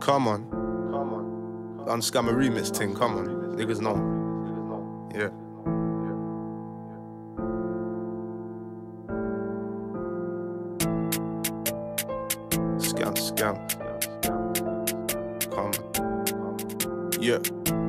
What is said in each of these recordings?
Come on. Unscam a remix thing, come on. Niggas know. Yeah. Scam. Come on. Yeah.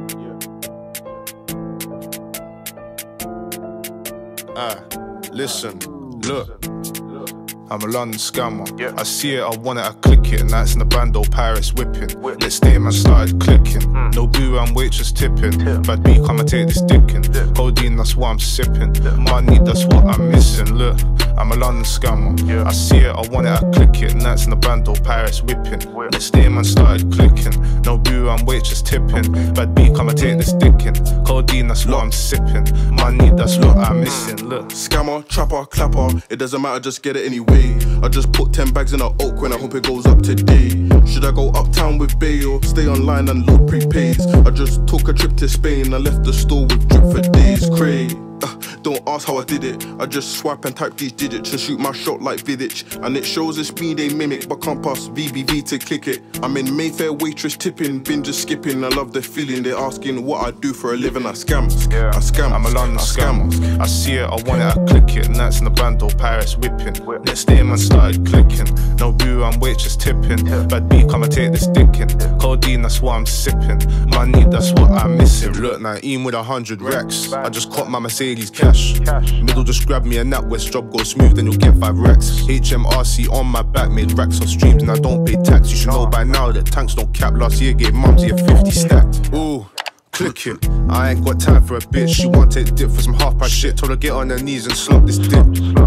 Listen, look. I'm a London scammer. I see it, I want it, I click it. Nights in the bando, Paris whipping. Next day, man started clicking. No boo, I'm waitress tipping. Bad B, come and take this dickin'. Codeine, that's what I'm sipping. Money, that's what I'm missing. Look, I'm a London scammer. I see it, I want it, I click it. Nights in the bando, Paris whipping. Next day, man started clicking. No boo, I'm waitress tipping. Bad B, come and take this dickin'. Codeine, that's what I'm sipping. Money, that's what I'm missing. Look, scammer, trapper, clapper, it doesn't matter, just get it anyway. I just put 10 bags in a oak when I hope it goes up today. Should I go uptown with Bay or stay online and load prepays? I just took a trip to Spain, I left the store with drip for days. Cray. Don't ask how I did it. I just swipe and type these digits and shoot my shot like Vidic. And it shows the speed they mimic, but can't pass VBV to click it. I'm in Mayfair waitress tipping, been just skipping. I love the feeling. They're asking what I do for a living. I scam. I scam. I'm a London scammer. I see it, I want it, I click it. Nights in the bando, Paris whipping. Next day, man started clicking. No boo, I'm waitress tipping. Bad B, come and take this dickin'. Codeine, that's what I'm sipping. Money, that's what I'm missing. Look, 19 with 100 racks. I just caught my Mercedes cash. Middle just grab me a NatWest job, go smooth, then you'll get 5 racks. HMRC on my back, made racks on streams, and I don't pay tax. You should know by now that tanks don't cap. Last year gave mumsy a 50 stack. Ooh. Click it. I ain't got time for a bitch. She want to take dip for some half-price shit. Told her get on her knees and slump this dip.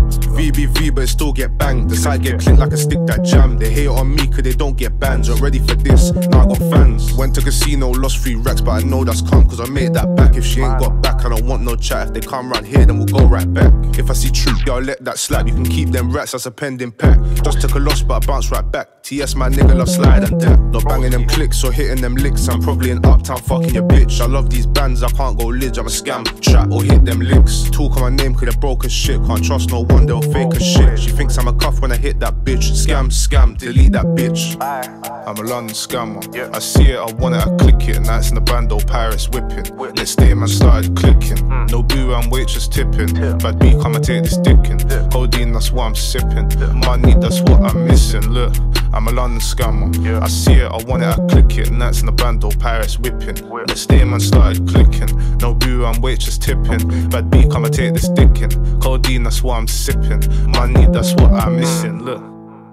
VBV, but it still get banged. The side get clicked like a stick that jam. They hate on me cause they don't get bans. I'm ready for this, now I got fans. Went to casino, lost 3 racks, but I know that's calm cause I made that back. If she ain't got back, I don't want no chat. If they come round here, then we'll go right back. If I see truth, yo, let that slap. You can keep them rats, that's a pending pack. Just took a loss, but I bounced right back. TS, my nigga, love slide and that. Not banging them clicks or hitting them licks. I'm probably in uptown fucking your bitch. I love these bands, I can't go lidge. I'm a scam, trap or hit them licks. Talk on my name cause they're broke as shit. Can't trust no one, they'll fake as shit. She thinks I'm a cuff when I hit that bitch. Scam, delete that bitch. I'm a London scammer. I see it, I want it, I click it. Nights in the bando, Paris whipping. Next day, man started clicking. No boo, I'm waitress tipping. Bad B, come and take this dickin'. Codeine, that's what I'm sipping. Money, that's what I'm missing. Look, I'm a London scammer. I see it, I want it, I click it. Nights in the bando, Paris whipping. Next day, man started clicking. No boo, I'm waitress tipping. Bad B, come and take this dickin'. Codeine, that's what I'm sipping. Money, that's what I'm missing. Look,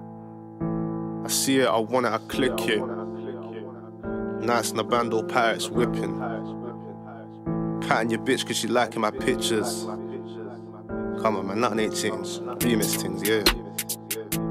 I see it, I want it, I click it. Nights in the bando, Paris whipping. Patting your bitch cause she liking my pictures. Come on, man, nothing ain't changed. Remix things, yeah.